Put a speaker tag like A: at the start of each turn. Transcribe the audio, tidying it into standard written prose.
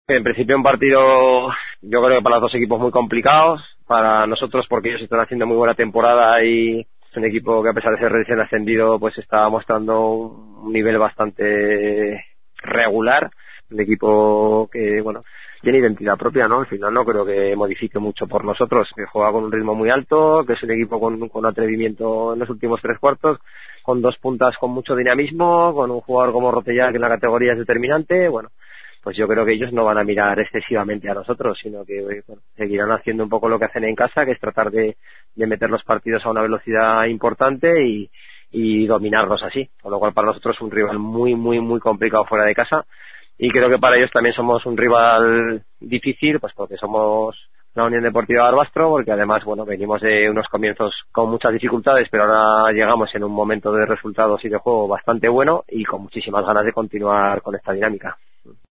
A: En principio un partido, yo creo que para los dos equipos muy complicados, para nosotros porque ellos están haciendo muy buena temporada y es un equipo que a pesar de ser recién ascendido pues está mostrando un nivel bastante regular, un equipo que bueno tiene identidad propia, ¿no? Al final no creo que modifique mucho por nosotros, que juega con un ritmo muy alto, que es un equipo con atrevimiento en los últimos tres cuartos, con dos puntas con mucho dinamismo, con un jugador como Rotella que en la categoría es determinante, bueno, pues yo creo que ellos no van a mirar excesivamente a nosotros, sino que bueno, seguirán haciendo un poco lo que hacen en casa, que es tratar de meter los partidos a una velocidad importante y dominarlos así, con lo cual para nosotros es un rival muy, muy, muy complicado fuera de casa y creo que para ellos también somos un rival difícil, pues porque somos la Unión Deportiva Barbastro, porque además, bueno, venimos de unos comienzos con muchas dificultades, pero ahora llegamos en un momento de resultados y de juego bastante bueno y con muchísimas ganas de continuar con esta dinámica.